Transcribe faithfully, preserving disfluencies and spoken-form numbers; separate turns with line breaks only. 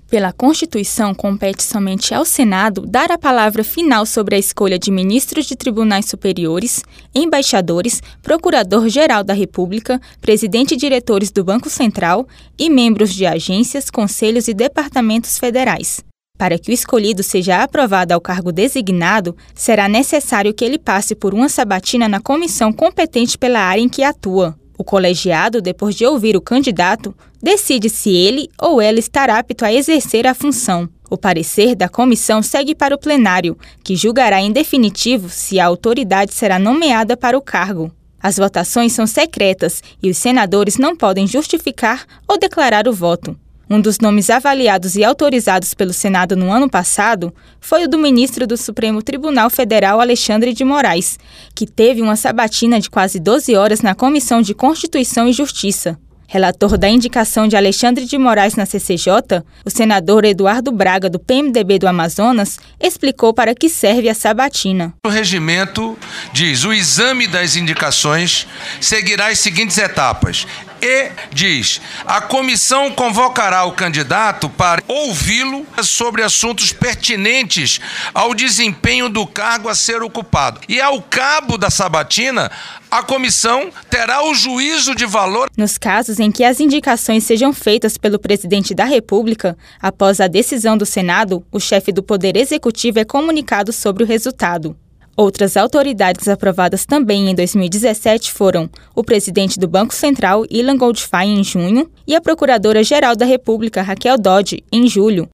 Pela Constituição, compete somente ao Senado dar a palavra final sobre a escolha de ministros de tribunais superiores, embaixadores, procurador-geral da República, presidente e diretores do Banco Central e membros de agências, conselhos e departamentos federais. Para que o escolhido seja aprovado ao cargo designado, será necessário que ele passe por uma sabatina na comissão competente pela área em que atua. O colegiado, depois de ouvir o candidato, decide se ele ou ela estará apto a exercer a função. O parecer da comissão segue para o plenário, que julgará em definitivo se a autoridade será nomeada para o cargo. As votações são secretas e os senadores não podem justificar ou declarar o voto. Um dos nomes avaliados e autorizados pelo Senado no ano passado foi o do ministro do Supremo Tribunal Federal, Alexandre de Moraes, que teve uma sabatina de quase doze horas na Comissão de Constituição e Justiça. Relator da indicação de Alexandre de Moraes na C C J, o senador Eduardo Braga, do P M D B do Amazonas, explicou para que serve a sabatina.
O regimento diz: o exame das indicações seguirá as seguintes etapas. E diz: a comissão convocará o candidato para ouvi-lo sobre assuntos pertinentes ao desempenho do cargo a ser ocupado. E ao cabo da sabatina, a comissão terá o juízo de valor.
Nos casos em que as indicações sejam feitas pelo presidente da República, após a decisão do Senado, o chefe do Poder Executivo é comunicado sobre o resultado. Outras autoridades aprovadas também em dois mil e dezessete foram o presidente do Banco Central, Ilan Goldfein, em junho, e a Procuradora-Geral da República, Raquel Dodge, em julho.